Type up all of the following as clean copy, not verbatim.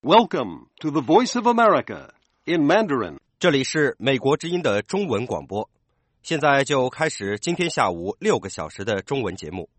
Welcome to the Voice of America in Mandarin. 这里是美国之音的中文广播，现在就开始今天下午6个小时的中文节目。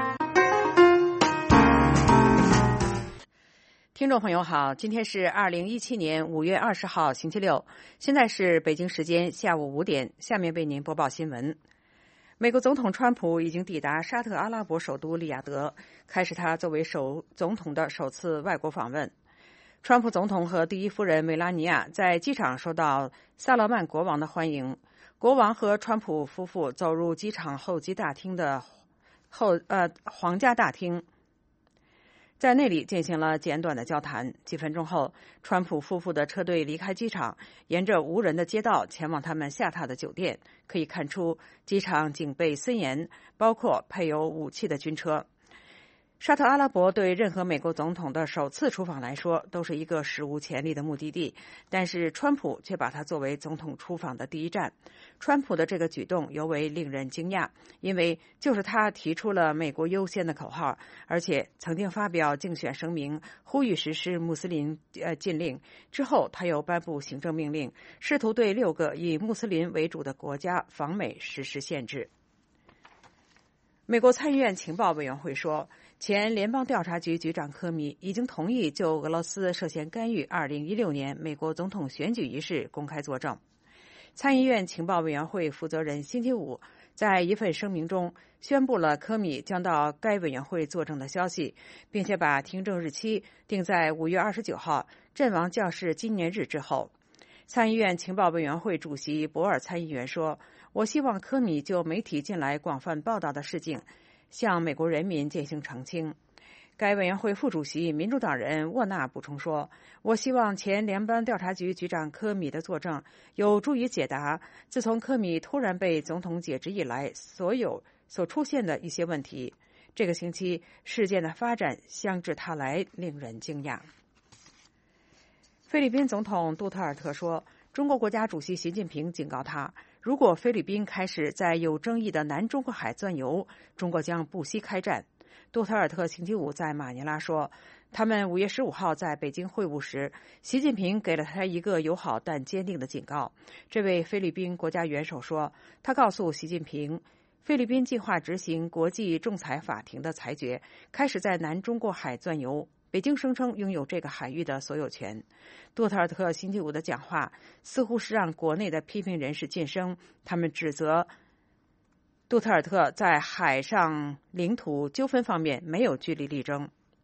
听众朋友好，今天是2017年5月20号星期六，现在是北京时间下午5点，下面为您播报新闻。美国总统川普已经抵达沙特阿拉伯首都利雅得，开始他作为总统的首次外国访问。川普总统和第一夫人梅拉尼亚在机场受到萨勒曼国王的欢迎，国王和川普夫妇走入机场候机大厅的皇家大厅，在那里进行了简短的交谈。几分钟后，川普夫妇的车队离开机场，沿着无人的街道前往他们下榻的酒店。可以看出，机场警备森严，包括配有武器的军车。沙特阿拉伯对任何美国总统的首次出访来说都是一个史无前例的目的地，但是川普却把它作为总统出访的第一站。川普的这个举动尤为令人惊讶，因为就是他提出了美国优先的口号，而且曾经发表竞选声明呼吁实施穆斯林禁令。之后他又颁布行政命令，试图对6个以穆斯林为主的国家访美实施限制。美国参议院情报委员会说，前联邦调查局局长科米已经同意就俄罗斯涉嫌干预2016年美国总统选举一事公开作证。参议院情报委员会负责人星期五在一份声明中宣布了科米将到该委员会作证的消息，并且把听证日期定在5月29号阵亡将士纪念日之后。参议院情报委员会主席博尔参议员说，我希望科米就媒体近来广泛报道的事情向美国人民进行澄清。该委员会副主席民主党人沃纳补充说，我希望前联邦调查局局长科米的作证有助于解答自从科米突然被总统解职以来所出现的一些问题。这个星期事件的发展相至他来令人惊讶。菲律宾总统杜特尔特说，中国国家主席习近平警告他，如果菲律宾开始在有争议的南中国海钻油，中国将不惜开战。杜特尔特星期五在马尼拉说，他们5月15号在北京会晤时，习近平给了他一个友好但坚定的警告。这位菲律宾国家元首说，他告诉习近平，菲律宾计划执行国际仲裁法庭的裁决，开始在南中国海钻油。北京声称拥有这个海域的所有权。杜特尔特星期五的讲话似乎是让国内的批评人士噤声，他们指责杜特尔特在海上领土纠纷方面没有据理力争。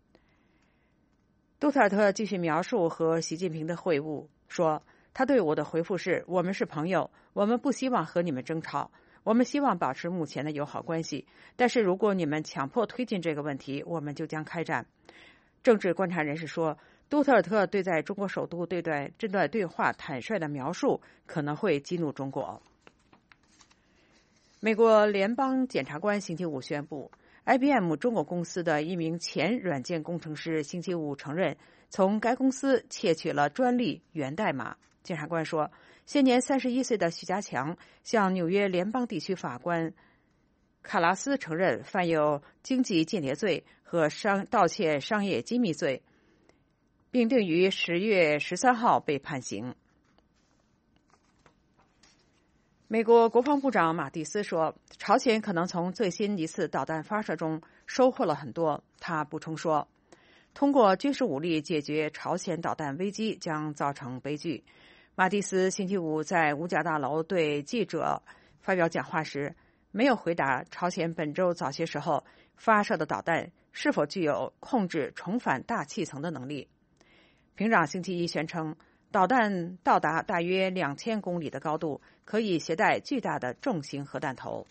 杜特尔特继续描述和习近平的会晤，说他对我的回复是，我们是朋友，我们不希望和你们争吵，我们希望保持目前的友好关系，但是如果你们强迫推进这个问题，我们就将开战。政治观察人士说，杜特尔特对在中国首都这段对话坦率的描述可能会激怒中国。美国联邦检察官星期五宣布， IBM 中国公司的一名前软件工程师星期五承认从该公司窃取了专利源代码。检察官说，现年31岁的许家强向纽约联邦地区法官卡拉斯承认犯有经济间谍罪和盗窃商业机密罪，并定于10月13号被判刑。美国国防部长马蒂斯说，朝鲜可能从最新一次导弹发射中收获了很多。他补充说，通过军事武力解决朝鲜导弹危机将造成悲剧。马蒂斯星期五在五角大楼对记者发表讲话时，没有回答朝鲜本周早些时候发射的导弹是否具有控制重返大气层的能力。平壤星期一宣称，导弹到达大约2000公里的高度，可以携带巨大的重型核弹头。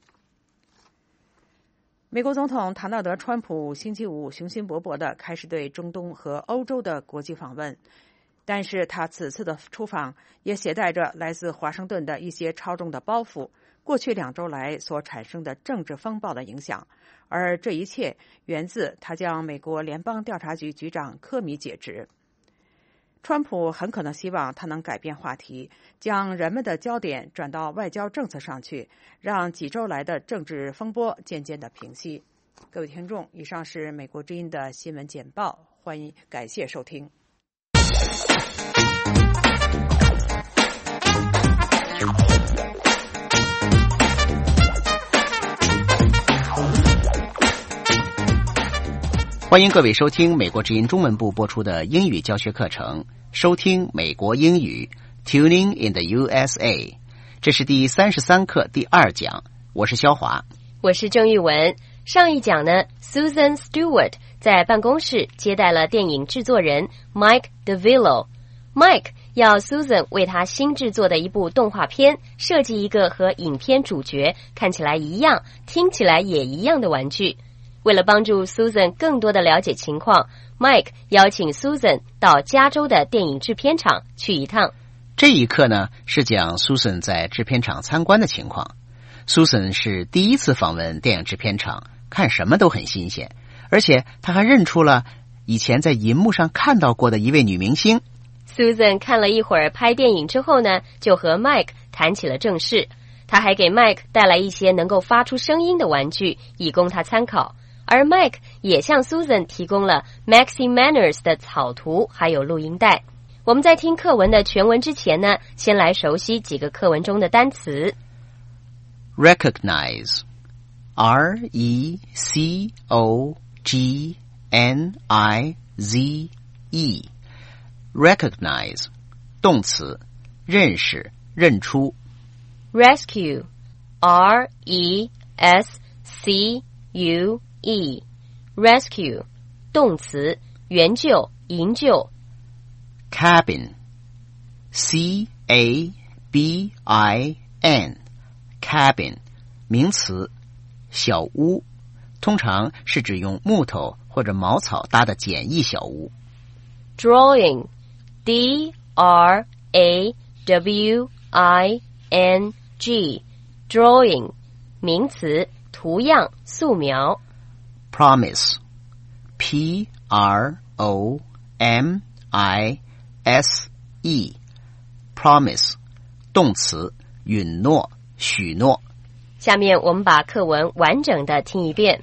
美国总统唐纳德·川普星期五雄心勃勃地开始对中东和欧洲的国际访问，但是他此次的出访也携带着来自华盛顿的一些超重的包袱，过去2周来所产生的政治风暴的影响，而这一切源自他将美国联邦调查局局长科米解职。川普很可能希望他能改变话题，将人们的焦点转到外交政策上去，让几周来的政治风波渐渐的平息。各位听众，以上是美国之音的新闻简报，感谢收听。 欢迎各位收听美国之音中文部播出的英语教学课程，收听美国英语 Tuning in the USA。 这是第33课第2讲，我是肖华， 我是郑玉文。上一讲呢 Susan Stewart 在办公室接待了电影制作人 Mike DeVillo。 Mike 要 Susan 为他新制作的一部动画片设计一个和影片主角看起来一样听起来也一样的玩具。为了帮助 Susan 更多的了解情况， Mike 邀请 Susan 到加州的电影制片厂去一趟。 这一课呢是讲 Susan 在制片厂参观的情况。 Susan 是第一次访问电影制片厂，看什么都很新鲜，而且他还认出了以前在银幕上看到过的一位女明星。 Susan 看了一会儿拍电影之后呢，就和 Mike 谈起了正事。他还给 Mike 带来一些能够发出声音的玩具，以供他参考。而 Mike 也向 Susan 提供了 Maxi Manners 的草图还有录音带。我们在听课文的全文之前呢，先来熟悉几个课文中的单词。 Recognize R-E-C-O-G-N-I-Z-E Recognize 动词，认识，认出。 Rescue R-E-S-C-U-E Rescue 动词，援救，营救。 Cabin C-A-B-I-N Cabin 名词，小屋，通常是指用木头或者茅草搭的简易小屋。 Drawing D-R-A-W-I-N-G Drawing 名词，图样，素描。 Promise P-R-O-M-I-S-E Promise 动词，允诺，许诺。 下面我们把课文完整的听一遍。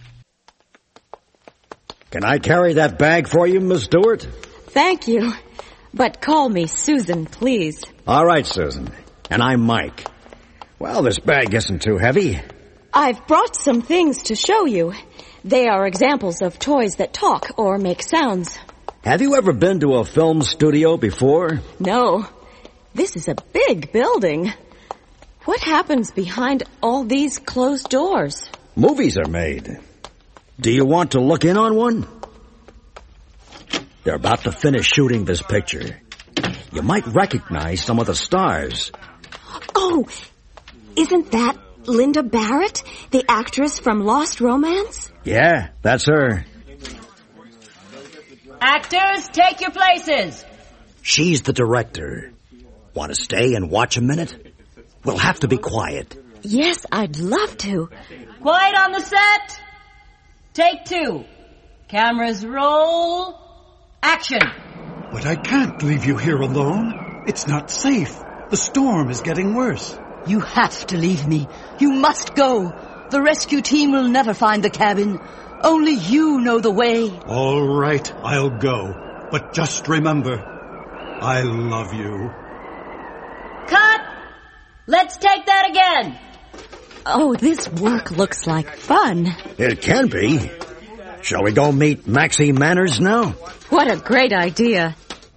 Can I carry that bag for you, Miss Stewart? Thank you. But call me Susan, please. All right, Susan. And I'm Mike. Well, this bag isn't too heavy. I've brought some things to show you. They are examples of toys that talk or make sounds. Have you ever been to a film studio before? No. This is a big building. What happens behind all these closed doors? Movies are made. Do you want to look in on one? They're about to finish shooting this picture. You might recognize some of the stars. Oh, isn't that Linda Barrett, the actress from Lost Romance? Yeah, that's her. Actors, take your places. She's the director. Want to stay and watch a minute? We'll have to be quiet. Yes, I'd love to. Quiet on the set. Take 2. Cameras roll. Action. But I can't leave you here alone. It's not safe. The storm is getting worse. You have to leave me. You must go. The rescue team will never find the cabin. Only you know the way. All right, I'll go. But just remember, I love you. Cut. Let's take that again. Oh, this work looks like fun. It can be. Shall we go meet Maxi Manners now? What a great idea.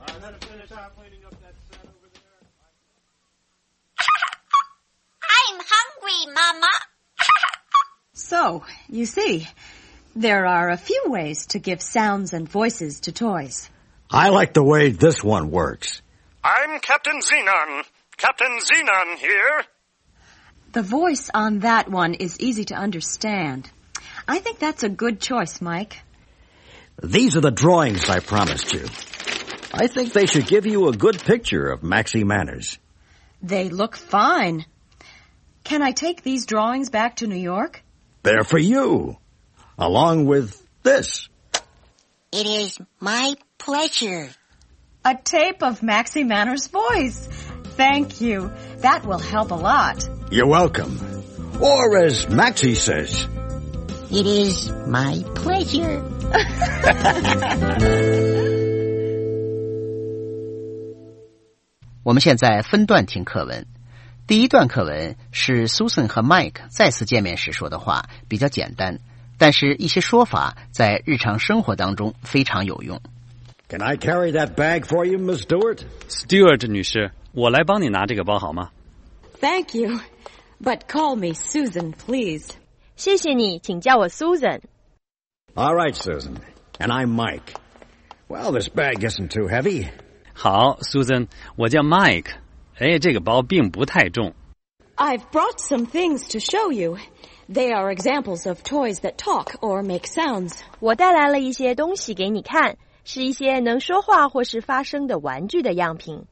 I'm hungry, Mama. So, you see, there are a few ways to give sounds and voices to toys. I like the way this one works. I'm Captain Xenon. Captain Xenon here. The voice on that one is easy to understand. I think that's a good choice, Mike. These are the drawings I promised you. I think they should give you a good picture of Maxi Manners. They look fine. Can I take these drawings back to New York? They're for you, along with this. It is my pleasure. A tape of Maxi Manners' voice. Thank you. That will help a lot. You're welcome. Or as Maxi says, It is my pleasure. 我们现在分段听课文。第一段课文是 Susan 和 Mike 再次见面时说的话，比较简单，但是一些说法在日常生活当中非常有用。 Can I carry that bag for you, Miss Stewart? Stewart 女士，我来帮你拿这个包好吗？ Thank you, but call me Susan, please. 谢谢你，请叫我 Susan. All right, Susan. And I'm Mike. Well, this bag isn't too heavy. 好 ，Susan， 我叫 Mike。哎，这个包并不太重。 I've brought some things to show you. They are examples of toys that talk or make sounds. 我带来了一些东西给你看，是一些能说话或是发声的玩具的样品。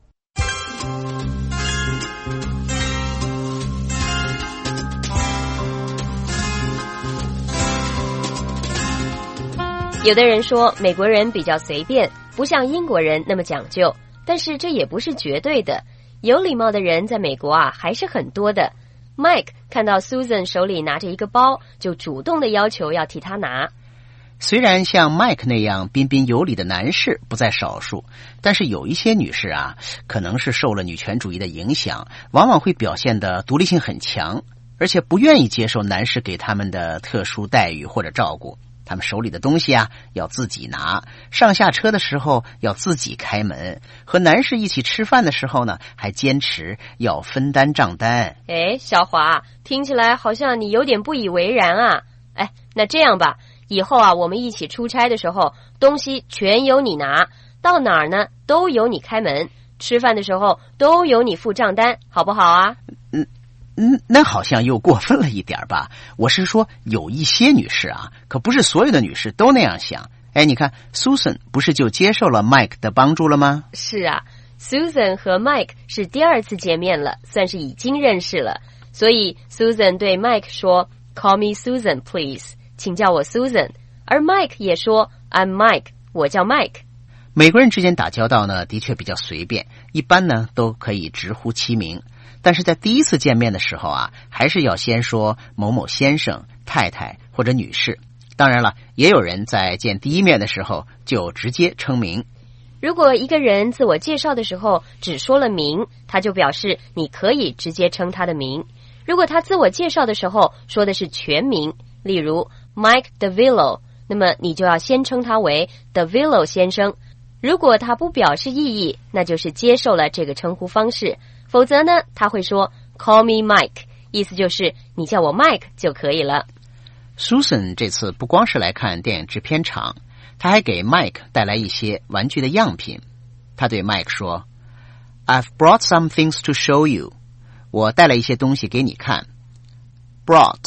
有的人说美国人比较随便，不像英国人那么讲究，但是这也不是绝对的。有礼貌的人在美国还是很多的。Mike 看到 Susan 手里拿着一个包，就主动的要求要替她拿。 虽然像 Mike 那样彬彬有礼的男士不在少数，但是有一些女士可能是受了女权主义的影响，往往会表现得独立性很强，而且不愿意接受男士给他们的特殊待遇或者照顾。他们手里的东西要自己拿，上下车的时候要自己开门，和男士一起吃饭的时候呢，还坚持要分担账单。 哎，小华，听起来好像你有点不以为然啊。哎，那这样吧，以后我们一起出差的时候，东西全由你拿，到哪儿呢都由你开门，吃饭的时候都由你付账单，好不好啊？ 那好像又过分了一点吧。我是说有一些女士可不是所有的女士都那样想。哎，你看 Susan 不是就接受了 Mike 的帮助了吗？ 是啊， Susan 和 Mike 是第二次见面了，算是已经认识了。所以 Susan 对 Mike 说 Call me Susan, please， 请叫我 Susan。 而 Mike 也说 I'm Mike， 我叫 Mike。 美国人之间打交道呢，的确比较随便，一般呢都可以直呼其名，但是在第一次见面的时候还是要先说某某先生、太太或者女士。当然了，也有人在见第一面的时候就直接称名。 如果一个人自我介绍的时候只说了名，他就表示你可以直接称他的名。如果他自我介绍的时候说的是全名，例如 Mike DeVillo， 那么你就要先称他为 DeVillo 先生。如果他不表示异议，那就是接受了这个称呼方式。否则呢，他会说 Call me Mike， 意思就是你叫我 Mike 就可以了。 Susan 这次不光是来看电影制片厂，他还给 Mike 带来一些玩具的样品。他对 Mike 说 I've brought some things to show you， 我带了一些东西给你看。 Brought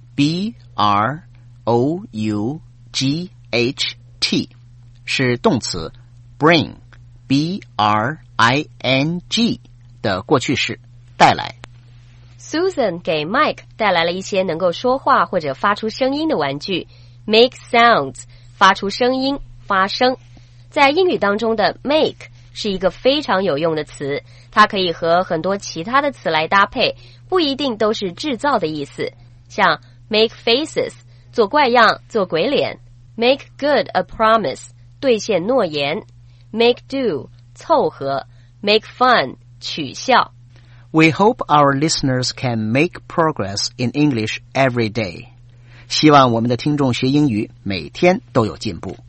B-R-O-U-G-H-T 是动词， bring B-R-I-N-G 的过去式，带来。 Susan 给 Mike 带来了一些能够说话或者发出声音的玩具， make sounds 发出声音，发声。在英语当中的 make 是一个非常有用的词，它可以和很多其他的词来搭配，不一定都是制造的意思。像 make faces 做怪样，做鬼脸， make good a promise 兑现诺言， make do 凑合， make fun 取笑。 We hope our listeners can make progress in English every day。 希望我们的听众学英语每天都有进步。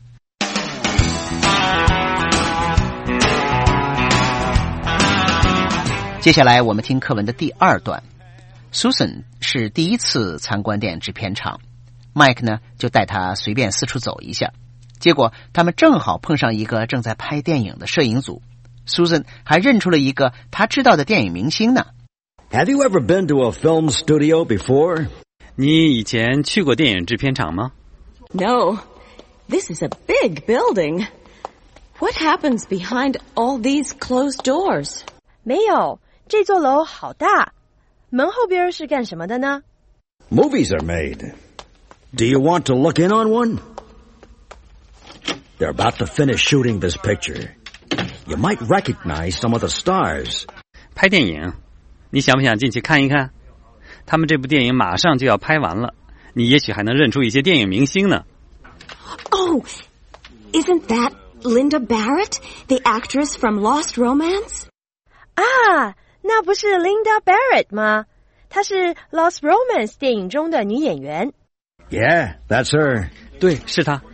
接下来我们听课文的第二段。 Susan 是第一次参观电影制片厂， Mike 呢就带他随便四处走一下，结果他们正好碰上一个正在拍电影的摄影组。Susan 还认出了一个他知道的电影明星呢。 Have you ever been to a film studio before? 你以前去过电影制片厂吗？ No, this is a big building. What happens behind all these closed doors? 没有，这座楼好大，门后边是干什么的呢？ Movies are made. Do you want to look in on one? They're about to finish shooting this picture.You might recognize some of the stars. 拍电影，你想不想进去看一看？他们这部电影马上就要拍完了，你也许还能认出一些电影明星呢。 Oh, isn't that Linda Barrett, the actress from Lost Romance? 啊， 啊，那不是 Linda Barrett 吗？她是 Lost Romance 电影中的女演员。 Yeah, that's her. 对，是她。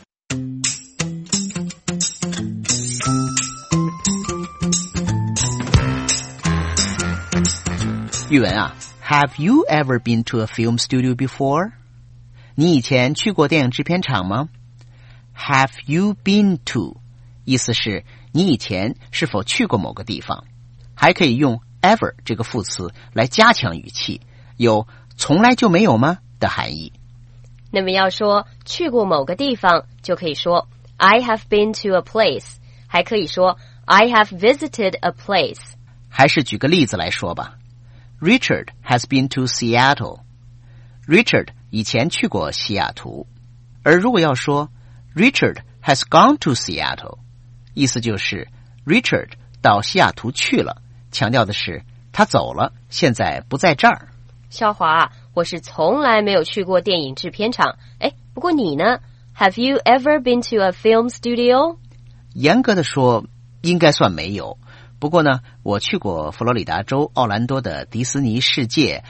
语文啊 ，Have you ever been to a film studio before？ 你以前去过电影制片厂吗 ？Have you been to？ 意思是你以前是否去过某个地方，还可以用 ever 这个副词来加强语气，有从来就没有吗的含义。 那么要说去过某个地方，就可以说 I have been to a place， 还可以说 I have visited a place。 还是举个例子来说吧。Richard has been to Seattle. Richard 以前去过西雅图。而如果要说 Richard has gone to Seattle， 意思就是 Richard 到西雅图去了，强调的是他走了，现在不在这儿。 肖华，我是从来没有去过电影制片厂。不过你呢？ Have you ever been to a film studio？ 严格的说，应该算没有。不过呢，我去过佛罗里达州奥兰多的迪士尼世界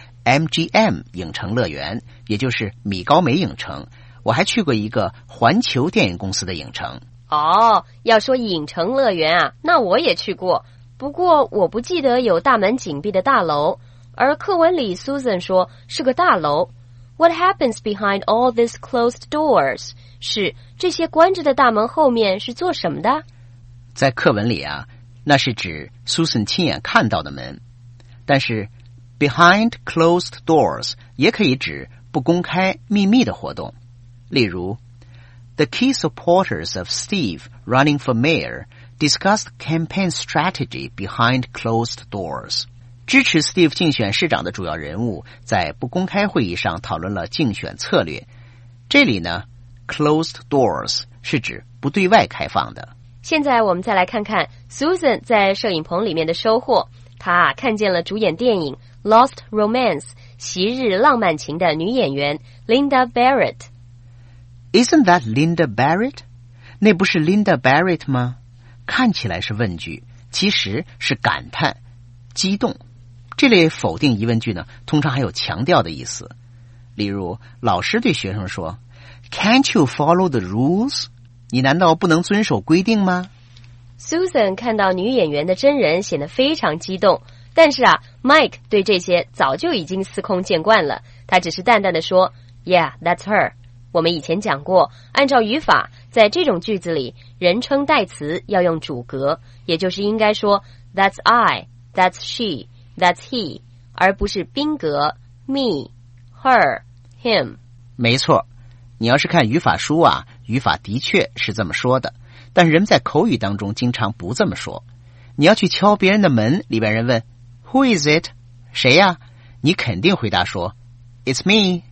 MGM 影城乐园，也就是米高梅影城。我还去过一个环球电影公司的影城。 哦，要说影城乐园啊，那我也去过。不过我不记得有大门紧闭的大楼，而课文里 Susan 说是个大楼。What happens behind all these closed doors？ 是这些关着的大门后面是做什么的？ 在课文里啊，那是指 Susan 亲眼看到的门，但是 behind closed doors 也可以指不公开秘密的活动。例如 The key supporters of Steve running for mayor discussed campaign strategy behind closed doors。 支持 Steve 竞选市长的主要人物在不公开会议上讨论了竞选策略。这里呢 closed doors 是指不对外开放的。 现在我们再来看看 Susan 在摄影棚里面的收获。她看见了主演电影 Lost Romance 昔日浪漫情的女演员 Linda Barrett。Isn't that Linda Barrett？ 那不是 Linda Barrett 吗？看起来是问句，其实是感叹、激动。这类否定疑问句呢，通常还有强调的意思。例如，老师对学生说 Can't you follow the rules？ 你难道不能遵守规定吗？ Susan 看到女演员的真人显得非常激动，但是Mike 对这些早就已经司空见惯了，他只是淡淡的说 Yeah, that's her。我们以前讲过，按照语法，在这种句子里，人称代词要用主格，也就是应该说 That's I, that's she, that's he， 而不是宾格 me, her, him。 没错，你要是看语法书啊，语法的确是这么说的，但是人们在口语当中经常不这么说。你要去敲别人的门，里边人问 Who is it？ 谁呀？你肯定回答说 It's me。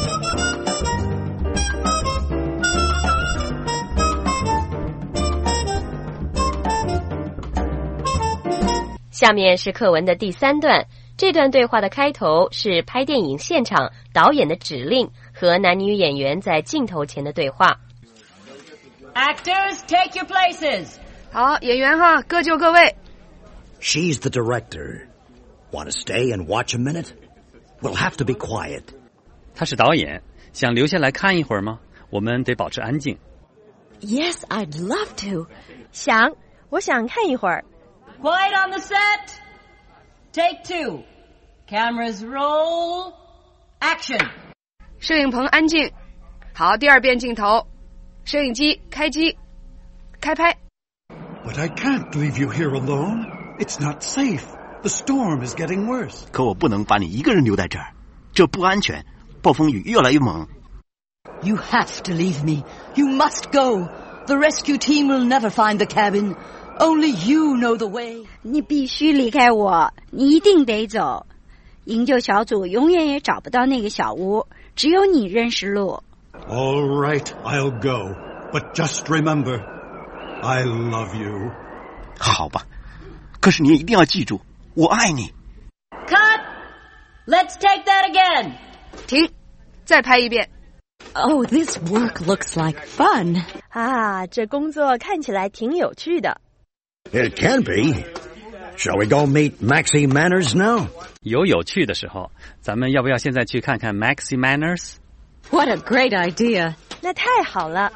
下面是课文的第3段，这段对话的开头是拍电影现场导演的指令和男女演员在镜头前的对话。 Actors, take your places. 好，演员哈，各就各位。 She's the director. Want to stay and watch a minute? We'll have to be quiet. 他是导演，想留下来看一会儿吗？我们得保持安静。 Yes, I'd love to. 我想看一会儿。 Quiet on the set. Take 2. Cameras roll. Action. 摄影棚安静。好，第2遍镜头。摄影机开机，开拍。 But I can't leave you here alone. It's not safe. The storm is getting worse. 可我不能把你一个人留在这儿，这不安全。暴风雨越来越猛。 You have to leave me. You must go. The rescue team will never find the cabin. Only you know the way. 你必须离开我，你一定得走。营救小组永远也找不到那个小屋，只有你认识路。 All right, I'll go. But just remember, I love you. 好吧，可是你也一定要记住，我爱你。 Cut! Let's take that again. 停，再拍一遍。 Oh, this work looks like fun. 这工作看起来挺有趣的。 It can be. Shall we go meet Maxie Manners now? 有趣的时候，咱们要不要现在去看看 Maxie Manners？ What a great idea! 那太好了。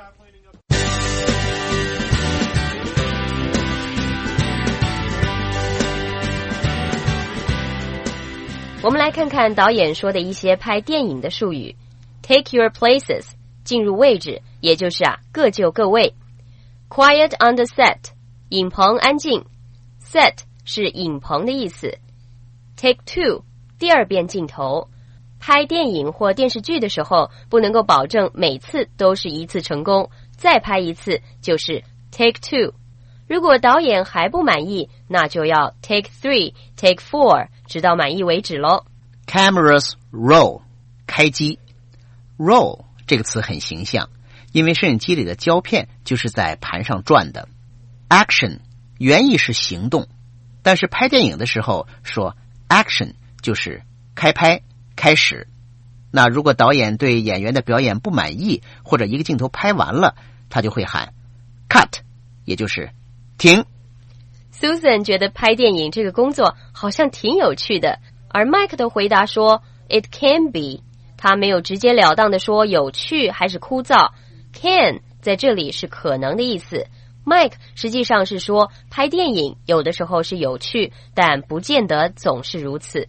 我们来看看导演说的一些拍电影的术语。Take your places， 进入位置，也就是各就各位。Quiet on the set， 影棚安静。Set 是影棚的意思。Take two， 第二遍镜头。拍电影或电视剧的时候，不能够保证每次都是一次成功，再拍一次就是 Take two。如果导演还不满意，那就要 Take three、Take four， 直到满意为止咯。 Cameras roll， 开机。Roll 这个词很形象，因为摄影机里的胶片就是在盘上转的。Action 原意是行动，但是拍电影的时候说 Action 就是开拍开始。那如果导演对演员的表演不满意，或者一个镜头拍完了，他就会喊 Cut， 也就是停。 Susan 觉得拍电影这个工作好像挺有趣的，而 Mike 的回答说 It can be， 他没有直截了当的说有趣还是枯燥。 Can 在这里是可能的意思， Mike 实际上是说拍电影有的时候是有趣，但不见得总是如此。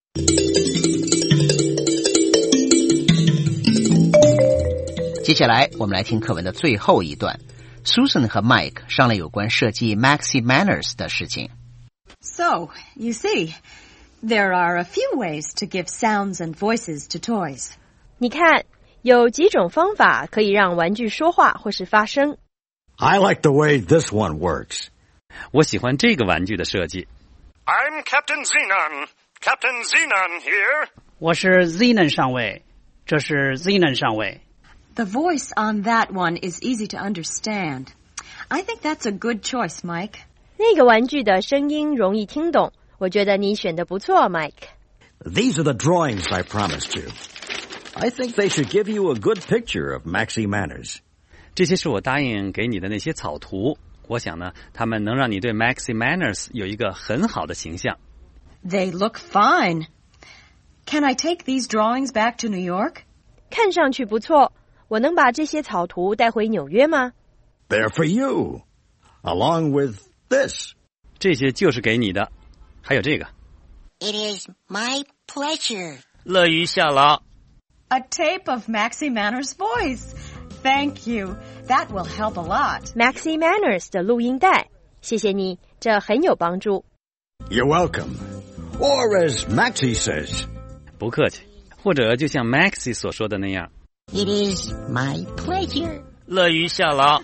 接下来我们来听课文的最后一段。Susan 和 Mike 商量有关设计 Maxie Manners 的事情。 So, you see, there are a few ways to give sounds and voices to toys. 你看，有几种方法可以让玩具说话或是发声。 I like the way this one works. 我喜欢这个玩具的设计。 I'm Captain Xenon. Captain Xenon here. 我是 Xenon 上尉，这是 Xenon 上尉。 The voice on that one is easy to understand. I think that's a good choice, Mike. 那个玩具的声音容易听懂，我觉得你选得不错 Mike。 These are the drawings I promised you. I think they should give you a good picture of Maxie Manners. 这些是我答应给你的那些草图，我想呢，他们能让你对 Maxie Manners 有一个很好的形象。 They look fine. Can I take these drawings back to New York? 看上去不错，我能把这些草图带回纽约吗？ They're for you, along with this. 这些就是给你的，还有这个。 It is my pleasure. 乐于效劳。 A tape of Maxie Manners' voice. Thank you. That will help a lot. Maxie Manners 的录音带，谢谢你，这很有帮助。 You're welcome. Or as Maxie says. 不客气，或者就像 Maxie 所说的那样。 It is my pleasure. 乐于效劳。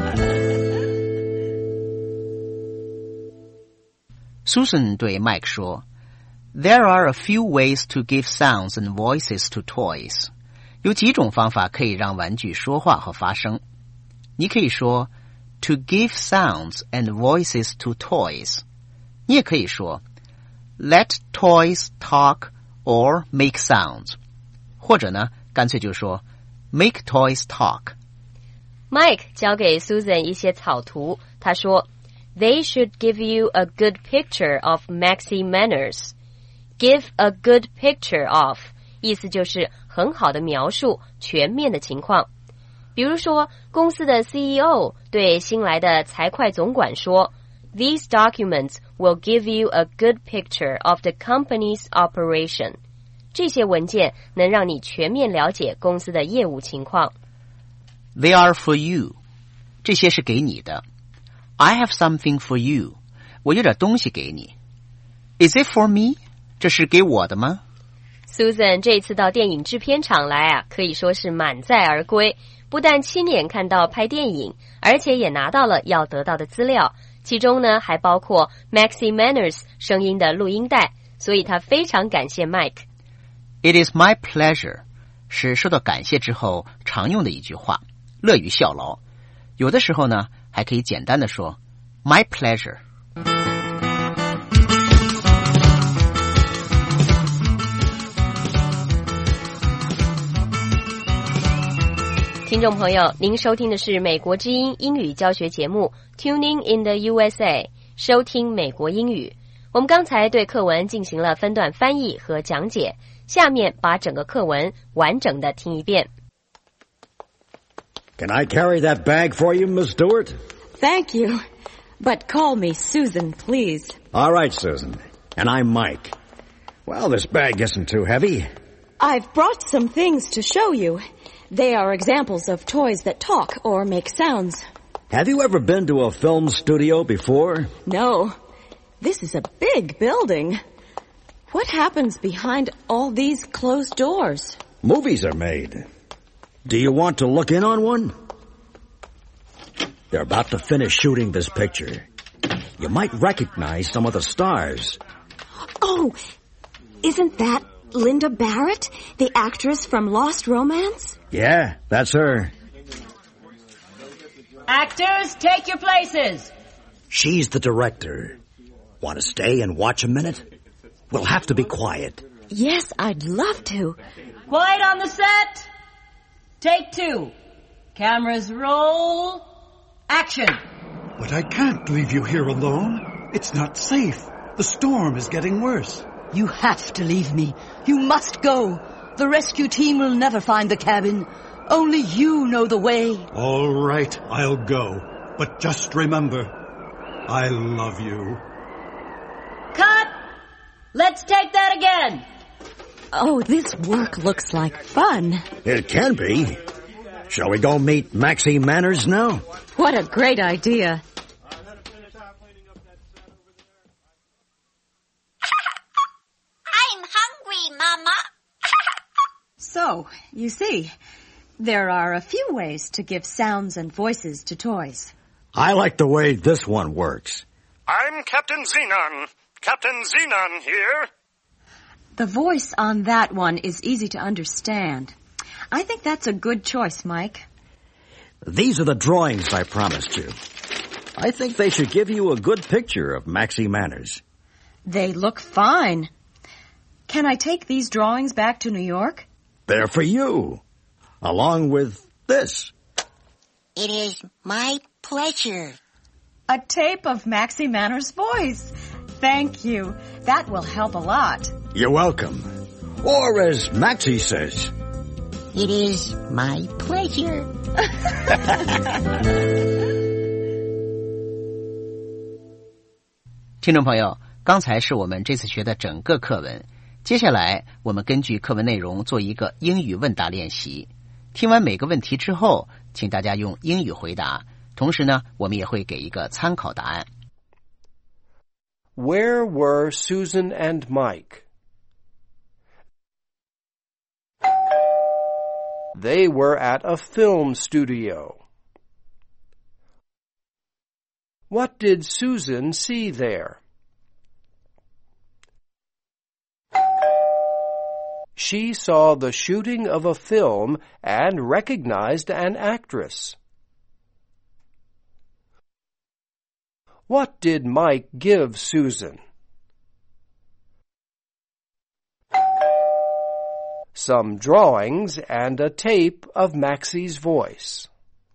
Susan 对 Mike 说 There are a few ways to give sounds and voices to toys. 有几种方法可以让玩具说话和发声。你可以说 To give sounds and voices to toys. 你也可以说 Let toys talk or make sounds. 或者呢，干脆就说 Make toys talk. Mike 交给 Susan 一些草图，他说 They should give you a good picture of Maxie Manners. Give a good picture of 意思就是很好的描述全面的情况。比如说公司的 CEO 对新来的财会总管说 These documents will give you a good picture of the company's operation. 这些文件能让你全面了解公司的业务情况。 They are for you. 这些是给你的。I have something for you. 我有点东西给你。Is it for me? 这是给我的吗？ Susan 这次到电影制片厂来可以说是满载而归，不但亲眼看到拍电影，而且也拿到了要得到的资料，其中呢还包括 Maxie Manners 声音的录音带，所以他非常感谢 Mike。 It is my pleasure 是受到感谢之后常用的一句话，乐于效劳。有的时候呢还可以简单的说 My pleasure。 听众朋友，您收听的是美国之音英语教学节目 Tuning in the USA， 收听美国英语。 我们刚才对课文进行了分段翻译和讲解，下面把整个课文完整的听一遍。 Can I carry that bag for you, Miss Stewart? Thank you. But call me Susan, please. All right, Susan. And I'm Mike. Well, this bag isn't too heavy. I've brought some things to show you. They are examples of toys that talk or make sounds. Have you ever been to a film studio before? No. This is a big building. What happens behind all these closed doors? Movies are made. Do you want to look in on one? They're about to finish shooting this picture. You might recognize some of the stars. Oh, isn't that Linda Barrett, the actress from Lost Romance? Yeah, that's her. Actors, take your places. She's the director. Want to stay and watch a minute? We'll have to be quiet. Yes, I'd love to. Quiet on the set. Take 2. Cameras roll. Action. But I can't leave you here alone. It's not safe. The storm is getting worse. You have to leave me. You must go. The rescue team will never find the cabin. Only you know the way. All right, I'll go. But just remember, I love you. Cut. Let's take that again. Oh, this work looks like fun. It can be. Shall we go meet Maxie Manners now? What a great idea. I'm hungry, Mama. So, you see, there are a few ways to give sounds and voices to toys. I like the way this one works. I'm Captain Xenon. Captain Xenon here. The voice on that one is easy to understand. I think that's a good choice, Mike. These are the drawings I promised you. I think they should give you a good picture of Maxie Manners. They look fine. Can I take these drawings back to New York? They're for you, along with this. It is my pleasure. A tape of Maxie Manners' voice. Thank you. That will help a lot. You're welcome. Or as Maxie says, It is my pleasure. 听众朋友，刚才是我们这次学的整个课文，接下来我们根据课文内容做一个英语问答练习。听完每个问题之后，请大家用英语回答，同时呢，我们也会给一个参考答案。 Where were Susan and Mike? They were at a film studio. What did Susan see there? She saw the shooting of a film and recognized an actress. What did Mike give Susan? Some drawings and a tape of Maxie's voice.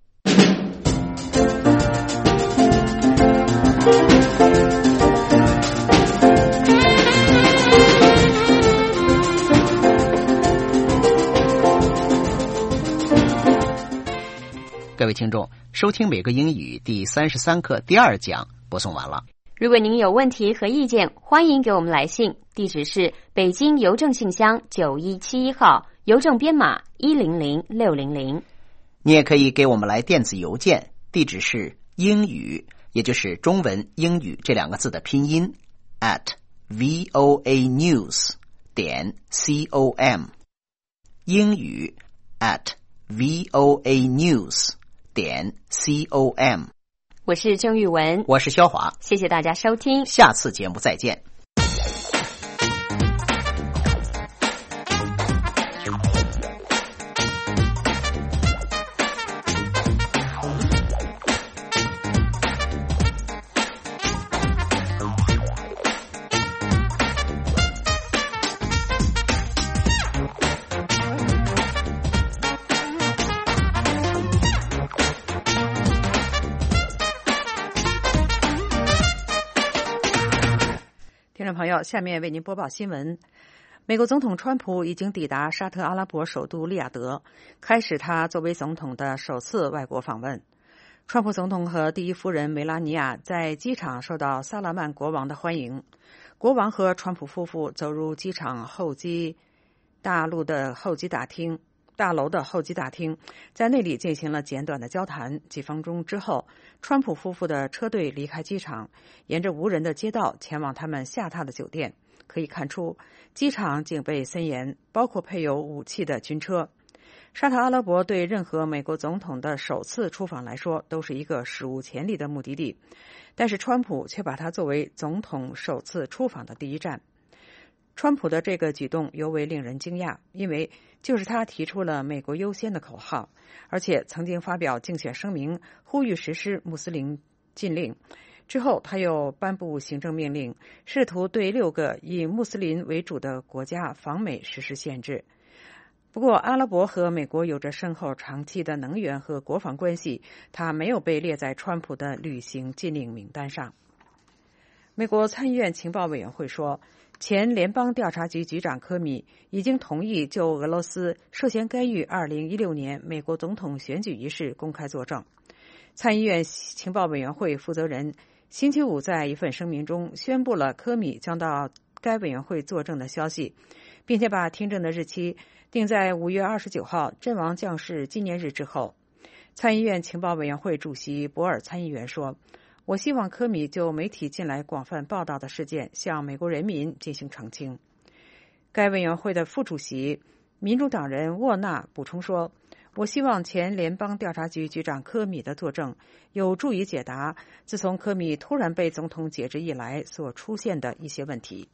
各位听众，收听每个英语第33课第2讲播送完了。 如果您有问题和意见，欢迎给我们来信，地址是北京邮政信箱9171号，邮政编码100600。 你也可以给我们来电子邮件，地址是英语，也就是中文英语这2个字的拼音 @voanews.com， 英语 @voanews.com。 我是郑玉文， 我是肖华， 谢谢大家收听， 下次节目再见。 听众朋友，下面为您播报新闻。美国总统川普已经抵达沙特阿拉伯首都利雅得，开始他作为总统的首次外国访问。川普总统和第一夫人梅拉尼亚在机场受到萨勒曼国王的欢迎。国王和川普夫妇走入机场候机大楼的候机大厅，在那里进行了简短的交谈。几分钟之后，川普夫妇的车队离开机场，沿着无人的街道前往他们下榻的酒店。可以看出，机场警备森严，包括配有武器的军车。沙特阿拉伯对任何美国总统的首次出访来说都是一个史无前例的目的地，但是川普却把它作为总统首次出访的第一站。川普的这个举动尤为令人惊讶，因为就是他提出了美国优先的口号，而且曾经发表竞选声明呼吁实施穆斯林禁令。之后他又颁布行政命令，试图对6个以穆斯林为主的国家访美实施限制。不过阿拉伯和美国有着深厚长期的能源和国防关系，他没有被列在川普的旅行禁令名单上。美国参议院情报委员会说，前联邦调查局局长科米已经同意就俄罗斯涉嫌干预2016年美国总统选举一事公开作证。参议院情报委员会负责人星期五在一份声明中宣布了科米将到该委员会作证的消息，并且把听证的日期定在5月29号阵亡将士纪念日之后。参议院情报委员会主席博尔参议员说，我希望科米就媒体近来广泛报道的事件向美国人民进行澄清。该委员会的副主席民主党人沃纳补充说，我希望前联邦调查局局长科米的作证有助于解答自从科米突然被总统解职以来所出现的一些问题。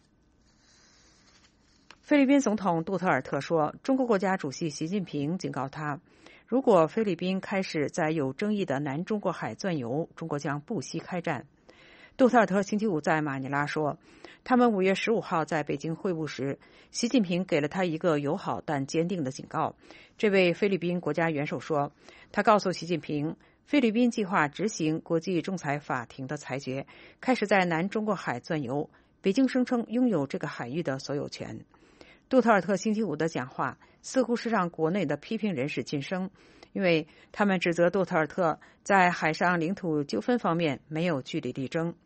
菲律宾总统杜特尔特说，中国国家主席习近平警告他，如果菲律宾开始在有争议的南中国海钻油，中国将不惜开战。杜特尔特星期五在马尼拉说，他们5月15号在北京会晤时，习近平给了他一个友好但坚定的警告。这位菲律宾国家元首说，他告诉习近平，菲律宾计划执行国际仲裁法庭的裁决，开始在南中国海钻油。北京声称拥有这个海域的所有权。杜特尔特星期五的讲话似乎是让国内的批评人士噤声，因为他们指责杜特尔特在海上领土纠纷方面没有据理力争。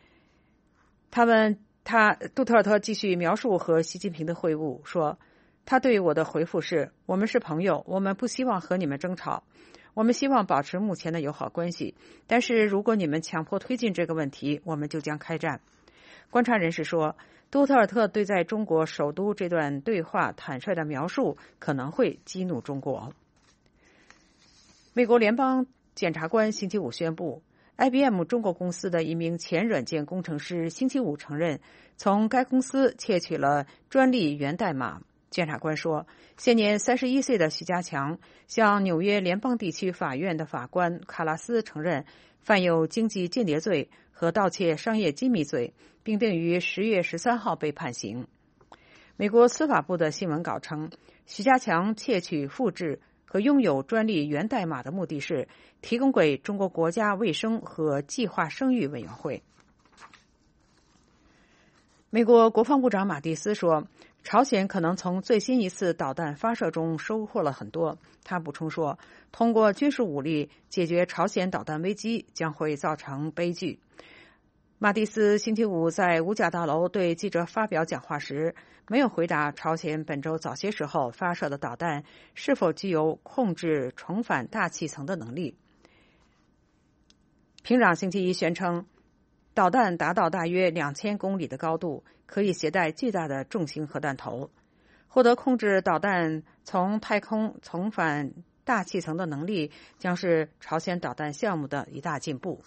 杜特尔特继续描述和习近平的会晤，说，他对我的回复是，我们是朋友，我们不希望和你们争吵，我们希望保持目前的友好关系，但是如果你们强迫推进这个问题，我们就将开战。观察人士说，杜特尔特对在中国首都这段对话坦率的描述可能会激怒中国。美国联邦检察官星期五宣布，IBM 中国公司的一名前软件工程师星期五承认从该公司窃取了专利源代码。检察官说，现年31岁的徐家强向纽约联邦地区法院的法官卡拉斯承认犯有经济间谍罪和盗窃商业机密罪，并定于10月13号被判刑。美国司法部的新闻稿称，徐家强窃取、复制和拥有专利源代码的目的是提供给中国国家卫生和计划生育委员会。美国国防部长马蒂斯说，朝鲜可能从最新一次导弹发射中收获了很多。他补充说，通过军事武力解决朝鲜导弹危机将会造成悲剧。马蒂斯星期五在五角大楼对记者发表讲话时，没有回答朝鲜本周早些时候发射的导弹是否具有控制重返大气层的能力。平壤星期一宣称，导弹达到大约2000公里的高度，可以携带巨大的重型核弹头。获得控制导弹从太空重返大气层的能力，将是朝鲜导弹项目的一大进步。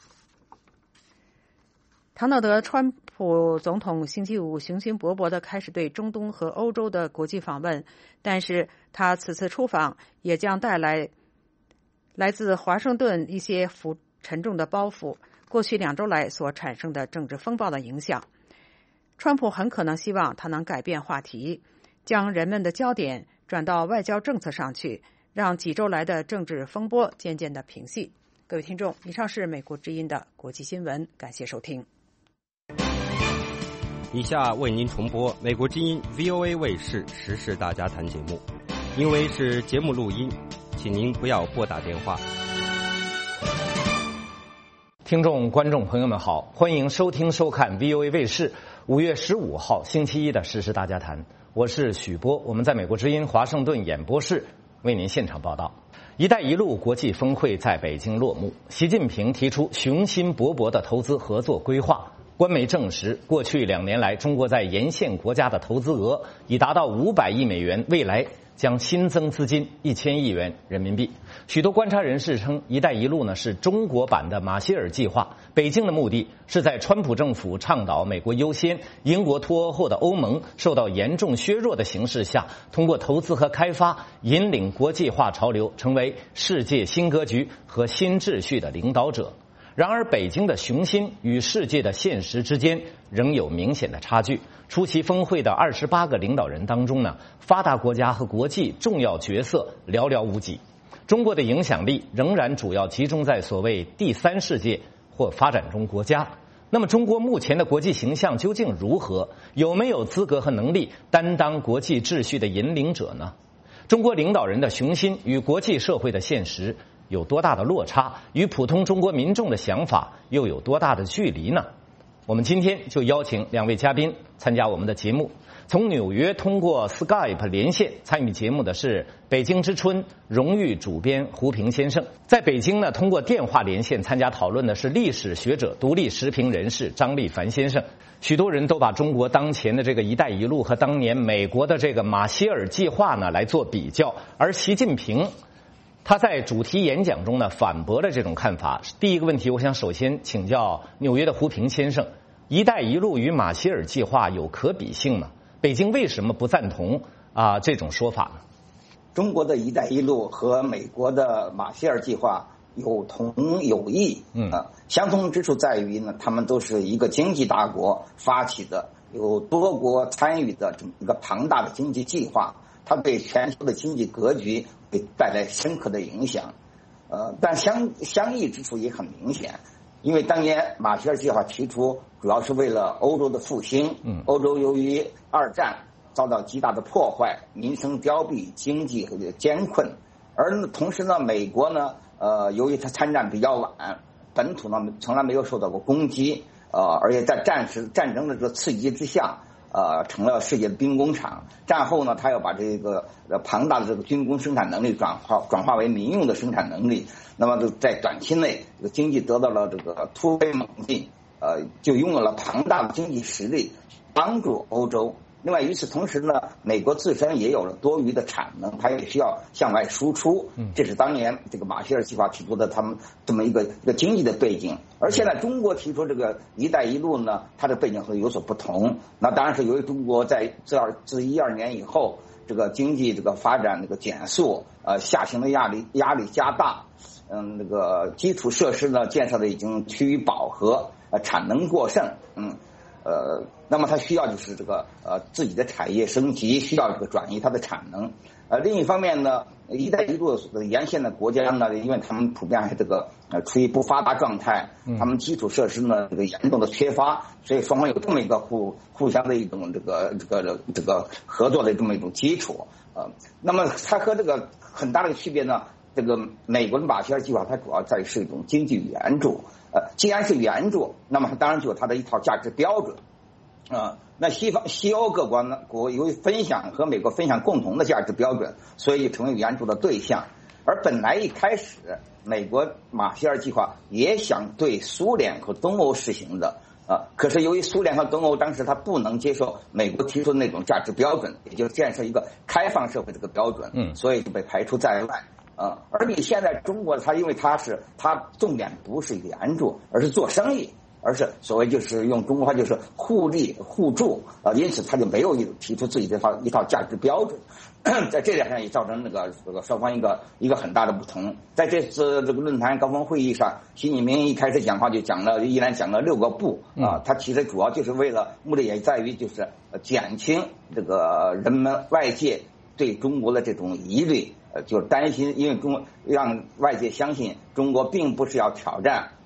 唐纳德·川普总统星期五雄心勃勃地开始对中东和欧洲的国际访问，但是他此次出访也将带来自华盛顿一些沉重的包袱，过去2周来所产生的政治风暴的影响。川普很可能希望他能改变话题，将人们的焦点转到外交政策上去，让几周来的政治风波渐渐的平息。各位听众，以上是美国之音的国际新闻，感谢收听。 以下为您重播美国之音 VOA 卫视时事大家谈节目，因为是节目录音，请您不要拨打电话。 听众观众朋友们好，欢迎收听收看 VOA 卫视5月15号星期一的时事大家谈，我是许波，我们在美国之音华盛顿演播室为您现场报道。一带一路国际峰会在北京落幕，习近平提出雄心勃勃的投资合作规划。官媒证实，过去2年来，中国在沿线国家的投资额已达到500亿美元，未来将新增资金1000亿元人民币。许多观察人士称，一带一路呢是中国版的马歇尔计划。北京的目的是在川普政府倡导美国优先、英国脱欧后的欧盟受到严重削弱的形势下，通过投资和开发引领国际化潮流，成为世界新格局和新秩序的领导者。然而，北京的雄心与世界的现实之间仍有明显的差距。出席峰会的28个领导人当中呢，发达国家和国际重要角色寥寥无几。中国的影响力仍然主要集中在所谓第三世界或发展中国家。那么，中国目前的国际形象究竟如何？有没有资格和能力担当国际秩序的引领者呢？中国领导人的雄心与国际社会的现实有多大的落差？与普通中国民众的想法又有多大的距离呢？我们今天就邀请2位嘉宾参加我们的节目。从纽约通过 Skype 连线参与节目的是北京之春荣誉主编胡平先生。在北京呢，通过电话连线参加讨论的是历史学者、独立时评人士张立凡先生。许多人都把中国当前的这个一带一路和当年美国的这个马歇尔计划呢来做比较，而习近平他在主题演讲中呢反驳了这种看法。第一个问题，我想首先请教纽约的胡平先生，一带一路与马歇尔计划有可比性吗？北京为什么不赞同这种说法呢？ 中国的一带一路和美国的马歇尔计划有同有异，相同之处在于呢，他们都是一个经济大国发起的，有多国参与的这么一个庞大的经济计划，它对全球的经济格局会带来深刻的影响。但相异之处也很明显，因为当年马歇尔计划提出主要是为了欧洲的复兴，欧洲由于2战遭到极大的破坏，民生凋敝，经济艰困，而同时呢，美国呢由于它参战比较晚，本土呢从来没有受到过攻击，而且在战争的这个刺激之下，成了世界的兵工厂。战后呢，他要把这个庞大的这个军工生产能力转化为民用的生产能力。那么就在短期内，这个经济得到了这个突飞猛进，就拥有了庞大的经济实力，帮助欧洲。另外，与此同时呢，美国自身也有了多余的产能，它也需要向外输出。这是当年这个马歇尔计划提出的他们这么一个经济的背景。而现在中国提出这个“一带一路”呢，它的背景会有所不同。那当然是由于中国在自12年以后，这个经济这个发展这个减速，下行的压力加大，这个基础设施呢建设的已经趋于饱和，产能过剩，那么它需要就是这个自己的产业升级，需要这个转移它的产能。另一方面呢，一带一路沿线的国家呢，因为他们普遍还这个处于不发达状态，他们基础设施呢这个严重的缺乏，所以双方有这么一个互相的一种这个合作的这么一种基础。那么它和这个很大的区别呢，这个美国的马歇尔计划它主要在于是一种经济援助。既然是援助，那么它当然就有它的一套价值标准。那西欧各国由于和美国分享共同的价值标准，所以成为援助的对象。而本来一开始，美国马歇尔计划也想对苏联和东欧实行的，可是由于苏联和东欧当时它不能接受美国提出的那种价值标准，也就是建设一个开放社会这个标准，所以就被排除在外。而你现在中国，它因为它重点不是援助，而是做生意。而是所谓就是用中国话就是互利互助，因此他就没有提出自己的一套价值标准，在这点上也造成这个双方一个很大的不同。在这次这个论坛高峰会议上，习近平一开始讲话就依然讲了6个不他其实主要就是为了目的也在于就是减轻这个人们外界对中国的这种疑虑，就是担心，因为让外界相信中国并不是要挑战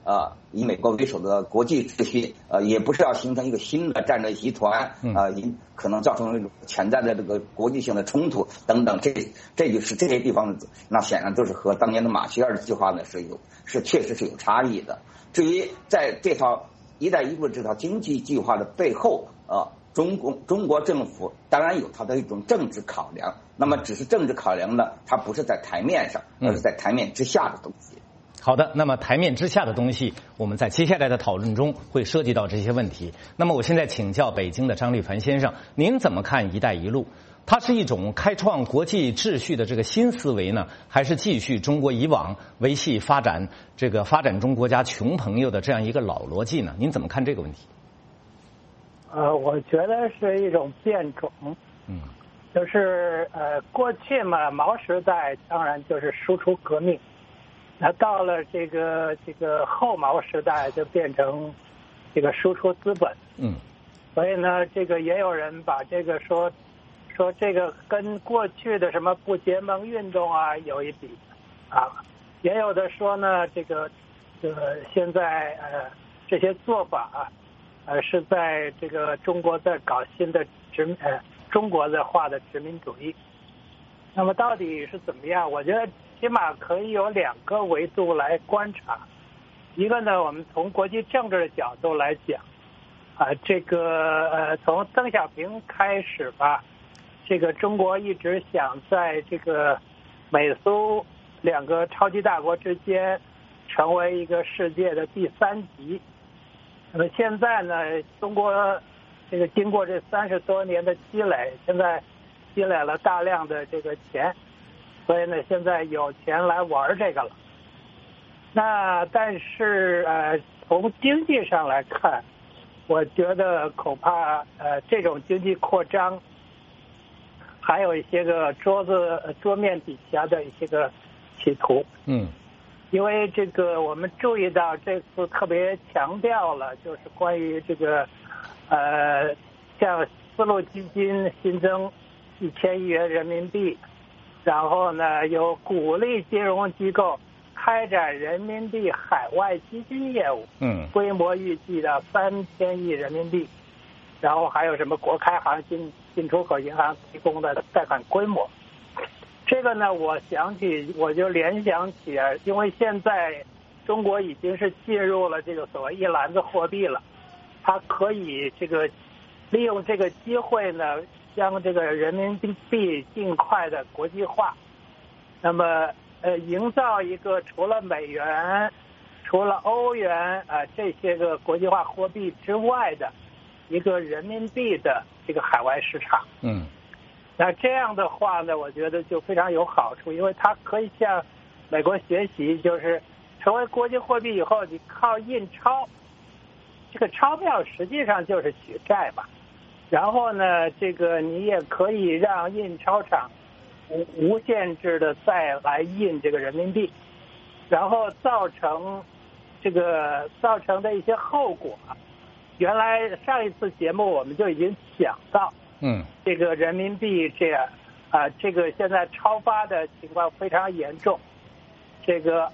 以美国为首的国际秩序，也不是要形成一个新的战略集团，可能造成潜在的这个国际性的冲突等等，这就是这些地方，那显然都是和当年的马歇尔计划呢确实是有差异的。至于在这套“一带一路”这套经济计划的背后，中国政府当然有它的一种政治考量，那么只是政治考量呢，它不是在台面上，而是在台面之下的东西。 好的，那么台面之下的东西，我们在接下来的讨论中会涉及到这些问题。那么我现在请教北京的张立凡先生，您怎么看“一带一路”？它是一种开创国际秩序的这个新思维呢，还是继续中国以往维系发展中国家穷朋友的这样一个老逻辑呢？您怎么看这个问题？ 我觉得是一种变种。就是过去嘛，毛时代当然就是输出革命。那到了这个后毛时代，就变成这个输出资本。所以呢，这个也有人把这个说这个跟过去的什么不结盟运动啊有一比也有的说呢，这个现在这些做法是在这个中国在搞新的中国的化的殖民主义。那么到底是怎么样？我觉得起码可以有2个维度来观察。一个呢，我们从国际政治的角度来讲，这个从邓小平开始吧，这个中国一直想在这个美苏2个超级大国之间成为一个世界的第3极。那么现在呢，中国这个经过这30多年的积累，现在积累了大量的这个钱。所以呢，现在有钱来玩这个了。那但是从经济上来看，我觉得恐怕这种经济扩张还有一些个桌面底下的一些个企图。因为这个我们注意到这次特别强调了，就是关于这个像丝路基金新增1000亿元人民币。然后呢，有鼓励金融机构开展人民币海外基金业务，规模预计到3000亿人民币。然后还有什么国开行、进出口银行提供的贷款规模。这个呢，我就联想起因为现在中国已经是进入了这个所谓一篮子货币了，它可以这个利用这个机会呢，将这个人民币尽快的国际化，那么营造一个除了美元、除了欧元这些个国际化货币之外的一个人民币的这个海外市场。那这样的话呢，我觉得就非常有好处，因为它可以向美国学习，就是成为国际货币以后，你靠印钞，这个钞票实际上就是举债吧。然后呢，这个你也可以让印钞厂无限制的再来印这个人民币，然后造成的一些后果。原来上一次节目我们就已经讲到，这个人民币这个现在超发的情况非常严重。这个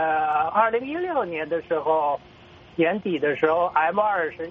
2016年的时候，年底的时候 M2 是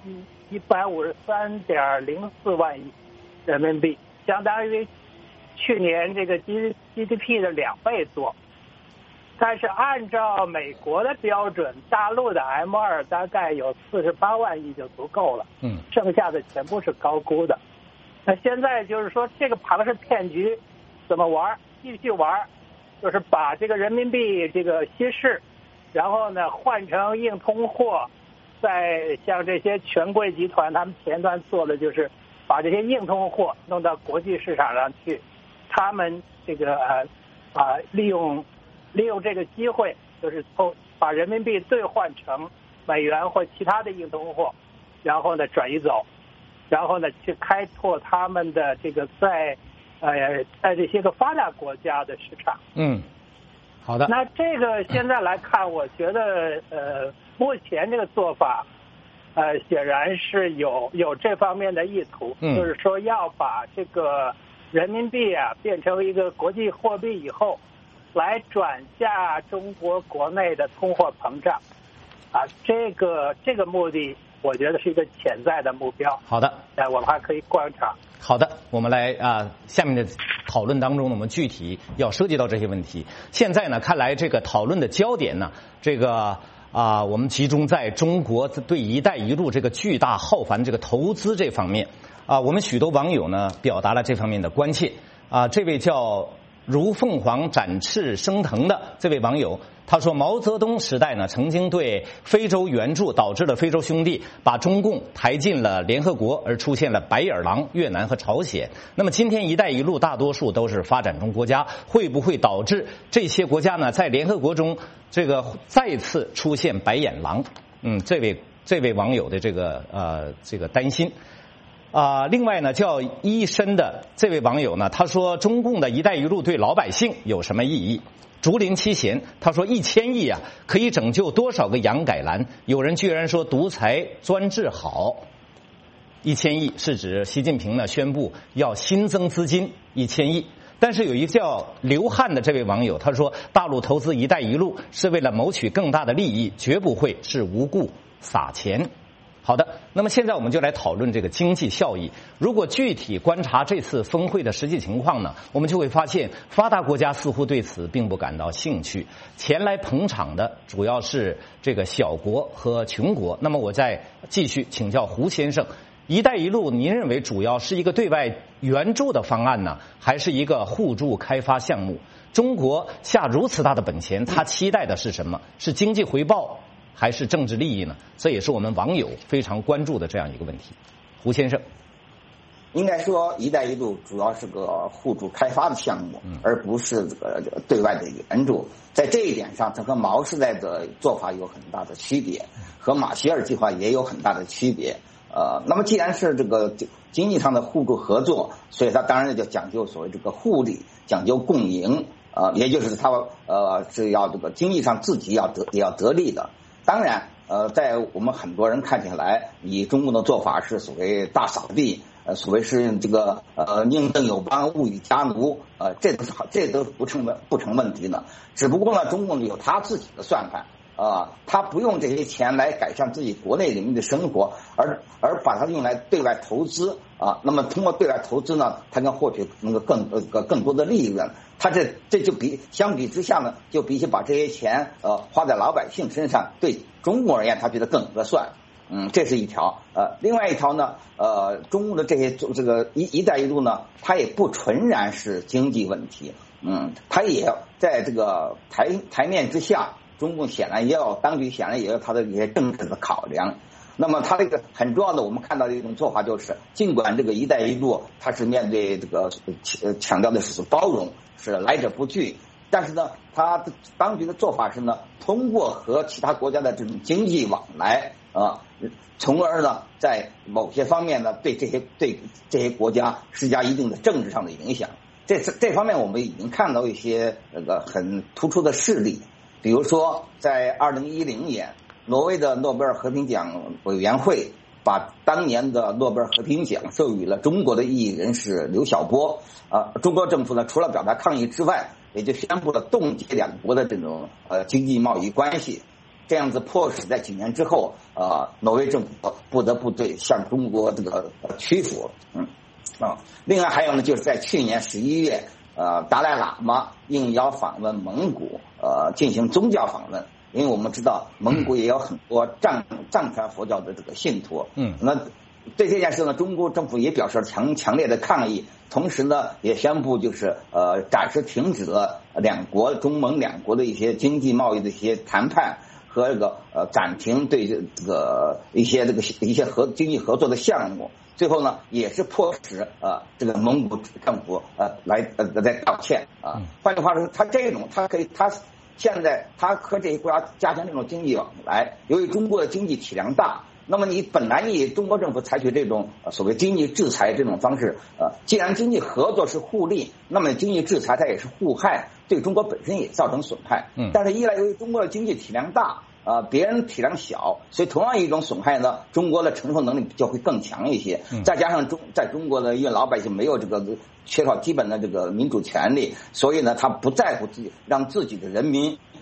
153.04万亿人民币，相当于去年这个 GDP 的2倍多。但是按照美国的标准，大陆的 M2 大概有48万亿就足够了，剩下的全部是高估的。那现在就是说这个庞氏骗局怎么玩？继续玩，就是把这个人民币这个稀释，然后呢换成硬通货。在像这些权贵集团，他们前端做的就是把这些硬通货弄到国际市场上去，他们这个利用这个机会，就是把人民币兑换成美元或其他的硬通货，然后呢转移走，然后呢去开拓他们的这个在这些个发达国家的市场。 好的。 那这个现在来看，我觉得目前这个做法，显然是有这方面的意图，就是说要把这个人民币变成一个国际货币以后，来转嫁中国国内的通货膨胀。 这个目的，我觉得是一个潜在的目标。 好的， 我们还可以观察。 好的，我们来下面的讨论当中呢，我们具体要涉及到这些问题。现在呢，看来这个讨论的焦点呢，我们集中在中国对“一带一路”这个巨大浩繁这个投资这方面我们许多网友呢表达了这方面的关切这位叫如凤凰展翅升腾的这位网友，他说毛泽东时代呢曾经对非洲援助，导致了非洲兄弟把中共抬进了联合国，而出现了白眼狼、越南和朝鲜。那么今天“一带一路”大多数都是发展中国家，会不会导致这些国家呢在联合国中再次出现白眼狼？这位网友的这个担心。另外呢，叫医生的这位网友呢，他说中共的“一带一路”对老百姓有什么意义？竹林七贤他说1000亿可以拯救多少个洋改蓝？有人居然说独裁专制好。1000亿是指习近平呢宣布要新增资金1000亿。但是有一个叫刘汉的这位网友，他说大陆投资“一带一路”是为了谋取更大的利益，绝不会是无故撒钱。好的，那么现在我们就来讨论这个经济效益。如果具体观察这次峰会的实际情况呢，我们就会发现发达国家似乎对此并不感到兴趣，前来捧场的主要是这个小国和穷国。那么我再继续请教胡先生，“一带一路”您认为主要是一个对外援助的方案呢，还是一个互助开发项目？中国下如此大的本钱，他期待的是什么？是经济回报还是政治利益呢？这也是我们网友非常关注的这样一个问题。胡先生， 应该说“一带一路”主要是个互助开发的项目，而不是这个对外的援助。在这一点上，它和毛时代的做法有很大的区别，和马歇尔计划也有很大的区别。那么既然是这个经济上的互助合作，所以它当然就讲究所谓这个互利，讲究共赢。也就是它是要这个经济上自己也要得利的。当然，在我们很多人看起来，以中共的做法是所谓大扫地，所谓是这个宁邓友邦，勿以家奴，这都不成问题的。只不过呢，中共有他自己的算盘。他不用这些钱来改善自己国内人民的生活，而把它用来对外投资那么通过对外投资呢，他能获取那个更多的利润。他这就相比之下呢，就比起把这些钱花在老百姓身上，对中国而言，他觉得更合算。这是一条。另外一条呢，中共的这个一带一路呢，它也不纯然是经济问题，它也在这个台面之下。中共当局显然也有他的一些政治的考量。那么他这个很重要的，我们看到的一种做法就是，尽管这个“一带一路”它是面对这个强调的是包容，是来者不拒，但是呢，他当局的做法是呢，通过和其他国家的这种经济往来从而呢，在某些方面呢，对这些国家施加一定的政治上的影响。这方面我们已经看到一些很突出的事例。比如说，在2010年，挪威的诺贝尔和平奖委员会把当年的诺贝尔和平奖授予了中国的异议人士刘晓波。中国政府呢，除了表达抗议之外，也就宣布了冻结两国的这种经济贸易关系。这样子迫使在几年之后，挪威政府不得不向中国这个屈服。另外还有呢，就是在去年11月。达赖喇嘛应邀访问蒙古，进行宗教访问。因为我们知道蒙古也有很多藏传佛教的这个信徒。那对这件事呢，中国政府也表示强烈的抗议，同时呢，也宣布就是暂时停止了中蒙两国的一些经济贸易的一些谈判和这个暂停对这个一些经济合作的项目。最后呢，也是迫使这个蒙古政府来道歉换句话说，他现在他和这些国家加强这种经济往来，由于中国的经济体量大，那么你本来中国政府采取这种所谓经济制裁这种方式，既然经济合作是互利，那么经济制裁它也是互害，对中国本身也造成损害。但是一来由于中国的经济体量大。别人体量小，所以同样一种损害呢，中国的承受能力就会更强一些。再加上在中国的因为老百姓没有缺少基本的这个民主权利，所以呢，他不在乎让自己的人民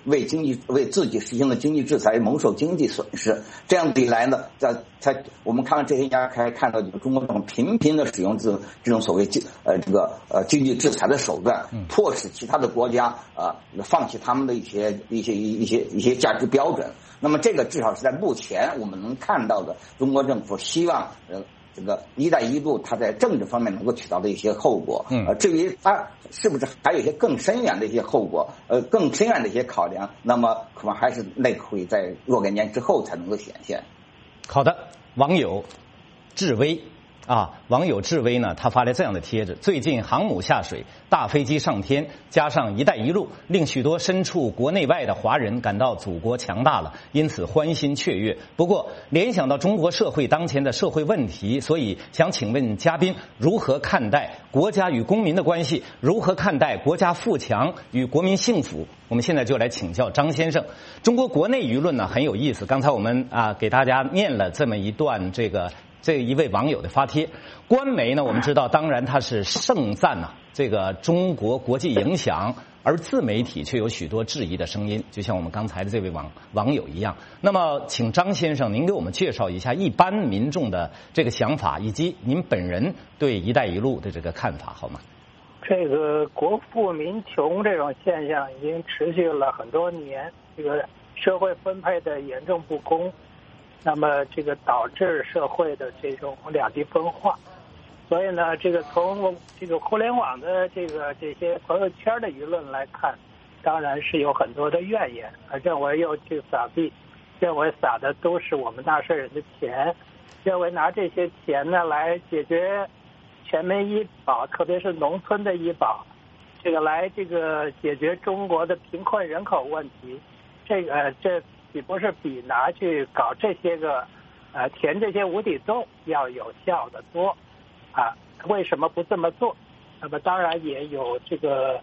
为自己实行的经济制裁蒙受经济损失。这样一来呢，我们看了这些年可以看到，中国政府频频的使用这种所谓经济制裁的手段，迫使其他的国家放弃他们的一些价值标准。那么这个至少是在目前我们能看到的，中国政府希望这个“一带一路”它在政治方面能够起到的一些后果。至于它是不是还有一些更深远的一些后果，更深远的一些考量，那么可能还是会在若干年之后才能够显现。 好的，网友志威网友志威呢，他发来这样的帖子：最近航母下水，大飞机上天，加上“一带一路”，令许多身处国内外的华人感到祖国强大了，因此欢欣雀跃。不过，联想到中国社会当前的社会问题，所以想请问嘉宾如何看待国家与公民的关系？如何看待国家富强与国民幸福？我们现在就来请教张先生。中国国内舆论呢很有意思，刚才我们给大家念了这么一段这一位网友的发帖。官媒呢，我们知道，当然它是盛赞这个中国国际影响，而自媒体却有许多质疑的声音，就像我们刚才的这位网友一样。那么，请张先生您给我们介绍一下一般民众的这个想法，以及您本人对“一带一路”的这个看法，好吗？ 这个国富民穷这种现象已经持续了很多年，这个社会分配的严重不公。那么这个导致社会的这种两极分化，所以呢，这个从这个互联网的这些朋友圈的舆论来看，当然是有很多的怨言，认为又去撒币，认为撒的都是我们纳税人的钱，认为拿这些钱呢来解决全民医保，特别是农村的医保，这个来解决中国的贫困人口问题，这岂不是比拿去搞这些个填这些无底洞要有效的多为什么不这么做？那么当然也有这个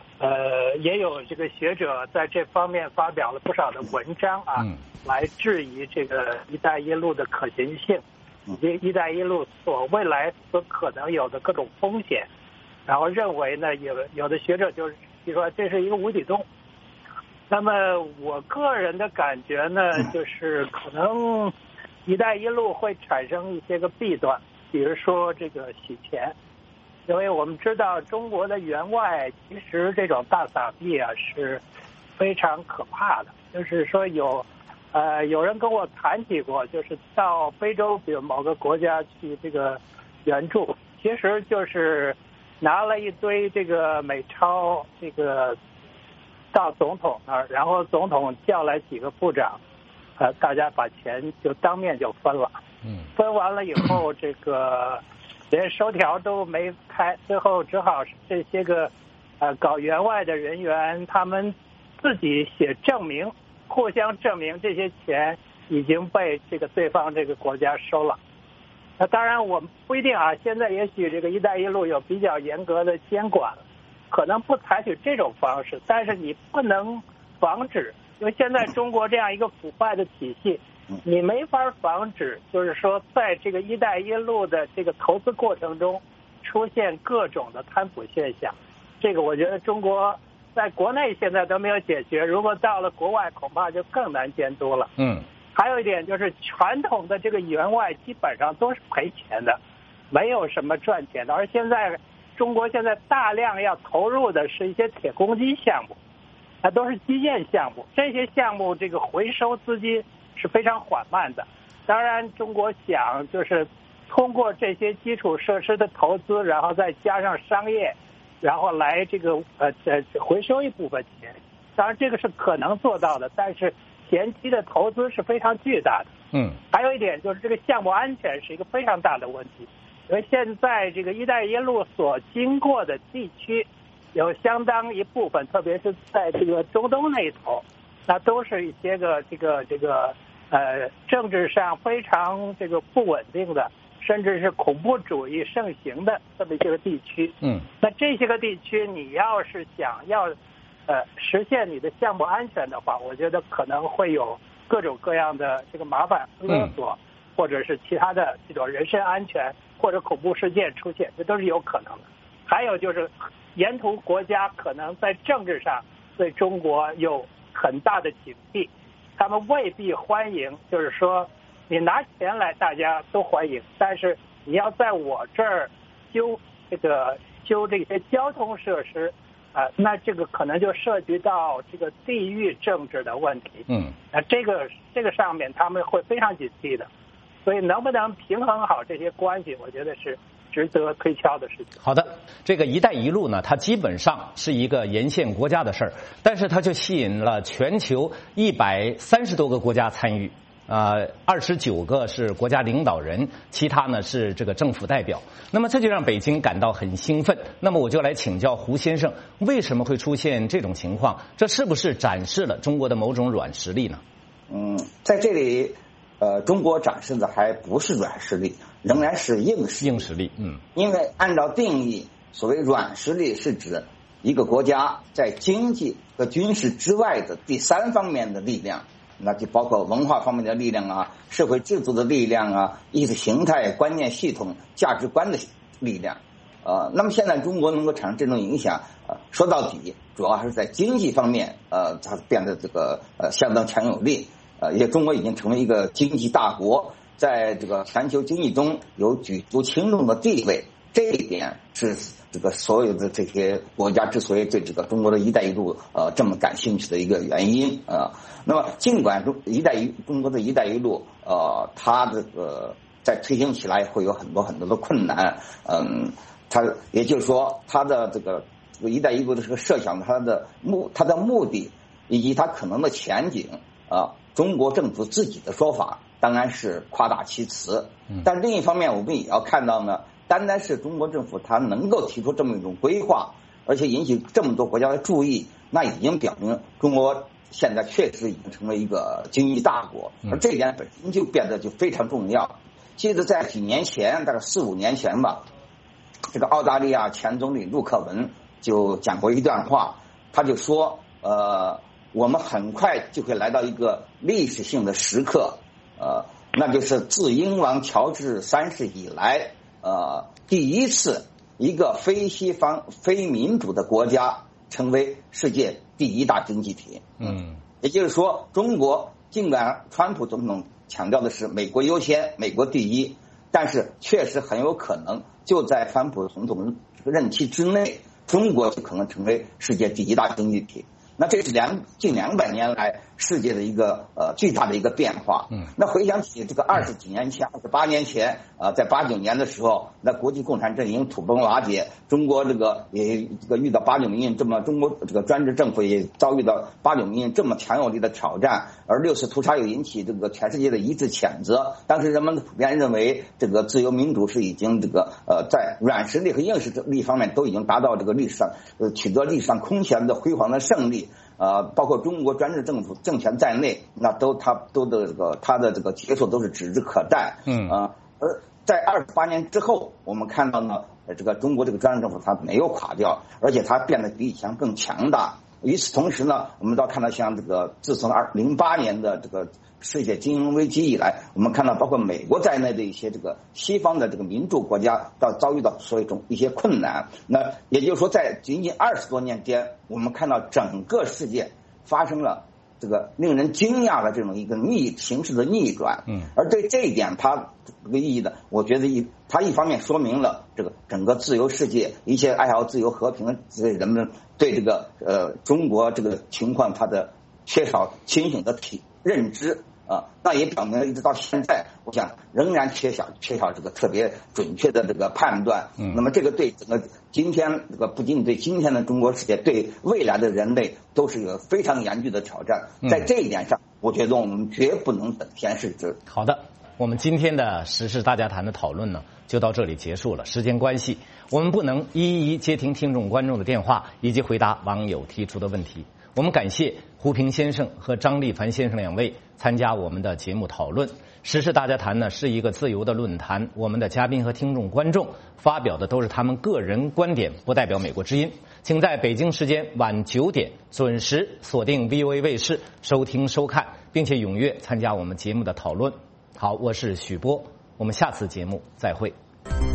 学者在这方面发表了不少的文章来质疑这个“一带一路”的可行性，以及“一带一路”未来所可能有的各种风险，然后认为呢，有的学者就是说这是一个无底洞。那么我个人的感觉呢，就是可能“一带一路”会产生一些个弊端，比如说这个洗钱，因为我们知道中国的援外其实这种大撒币是非常可怕的，就是说有人跟我谈起过，就是到非洲比如某个国家去这个援助，其实就是拿了一堆这个美钞到总统那儿，然后总统叫来几个部长，大家把钱就当面就分了。分完了以后，这个连收条都没开，最后只好这些个搞援外的人员他们自己写证明，互相证明这些钱已经被这个对方这个国家收了。那当然我们不一定现在也许这个“一带一路”有比较严格的监管，可能不采取这种方式，但是你不能防止，因为现在中国这样一个腐败的体系，你没法防止，就是说在这个“一带一路”的这个投资过程中出现各种的贪腐现象。这个我觉得中国在国内现在都没有解决，如果到了国外恐怕就更难监督了。还有一点就是传统的这个援外基本上都是赔钱的，没有什么赚钱的，而中国现在大量要投入的是一些铁公鸡项目，都是基建项目，这些项目这个回收资金是非常缓慢的。当然中国想就是通过这些基础设施的投资，然后再加上商业，然后来回收一部分钱，当然这个是可能做到的，但是前期的投资是非常巨大的。还有一点就是这个项目安全是一个非常大的问题，因为现在这个“一带一路”所经过的地区有相当一部分，特别是在这个中东那一头，那都是一些个政治上非常不稳定的，甚至是恐怖主义盛行的这么一些个地区。那这些个地区你要是想要实现你的项目安全的话，我觉得可能会有各种各样的这个麻烦勒索，或者是其他的这种人身安全或者恐怖事件出现，这都是有可能的。还有就是沿途国家可能在政治上对中国有很大的警惕，他们未必欢迎，就是说你拿钱来大家都欢迎，但是你要在我这儿修这些交通设施那这个可能就涉及到这个地域政治的问题。这个上面他们会非常警惕的，所以能不能平衡好这些关系，我觉得是值得推敲的事情。 好的，这个“一带一路”呢，它基本上是一个沿线国家的事儿，但是它就吸引了全球130多个国家参与。29个是国家领导人，其他呢是这个政府代表。那么这就让北京感到很兴奋。那么我就来请教胡先生，为什么会出现这种情况？这是不是展示了中国的某种软实力呢？ 在这里，中国展示的还不是软实力，仍然是硬实力。因为按照定义，所谓软实力是指一个国家在经济和军事之外的第三方面的力量。那就包括文化方面的力量社会制度的力量意识形态观念系统价值观的力量。那么现在中国能够产生这种影响，说到底主要还是在经济方面，它变得这个相当强有力。也中国已经成为一个经济大国，在这个全球经济中有举足轻重的地位。这一点是这个所有的这些国家之所以对这个中国的一带一路这么感兴趣的一个原因那么尽管中国的一带一路它这个在推行起来会有很多的困难，它也就是说它的这个一带一路的这个设想，它的目的以及它可能的前景中国政府自己的说法当然是夸大其词，但另一方面我们也要看到呢，单单是中国政府它能够提出这么一种规划，而且引起这么多国家的注意，那已经表明中国现在确实已经成为一个经济大国，而这一点本身就变得就非常重要。记得在几年前，大概4、5年前吧，这个澳大利亚前总理陆克文就讲过一段话，他就说我们很快就会来到一个历史性的时刻，那就是自英王乔治3世以来第一次一个非西方非民主的国家成为世界第一大经济体。也就是说，中国尽管川普总统强调的是美国优先，美国第一，但是确实很有可能就在川普总统任期之内，中国就可能成为世界第一大经济体。那这是近200年来世界的一个巨大的一个变化。那回想起这个20几年前、28年前在89年的时候，那国际共产阵营土崩瓦解，中国也遇到89民运中国这个专制政府也遭遇到89民运这么强有力的挑战，而6次屠杀又引起这个全世界的一致谴责。当时人们普遍认为这个自由民主是已经在软实力和硬实力方面都已经达到这个历史上取得历史上空前的辉煌的胜利。包括中国专制政府政权在内，那他的这个结束都是指日可待。而在28年之后，我们看到呢，这个中国这个专制政府它没有垮掉，而且它变得比以前更强大。与此同时呢，我们倒看到像自从2008年的这个世界金融危机以来，我们看到包括美国在内的一些这个西方的这个民主国家遭遇到所谓一些困难。那也就是说，在仅仅20多年间，我们看到整个世界发生了这个令人惊讶的这种一个形势的逆转。而对这一点它这个意义呢，我觉得它一方面说明了这个整个自由世界一切爱好自由和平的人们对这个中国这个情况它的缺少清醒的认知那也表明了一直到现在，我想仍然缺少这个特别准确的这个判断。那么这个对整个今天不仅对今天的中国世界，对未来的人类都是一个非常严峻的挑战。在这一点上，我觉得我们绝不能等闲视之。 好的，我们今天的时事大家谈的讨论呢，就到这里结束了。时间关系，我们不能一一接听听众观众的电话以及回答网友提出的问题。我们感谢胡平先生和张立凡先生2位参加我们的节目讨论。时事大家谈呢是一个自由的论坛，我们的嘉宾和听众观众发表的都是他们个人观点，不代表美国之音。请在北京时间晚9点准时锁定 VOA 卫视收听收看，并且踊跃参加我们节目的讨论。好，我是许波，我们下次节目再会。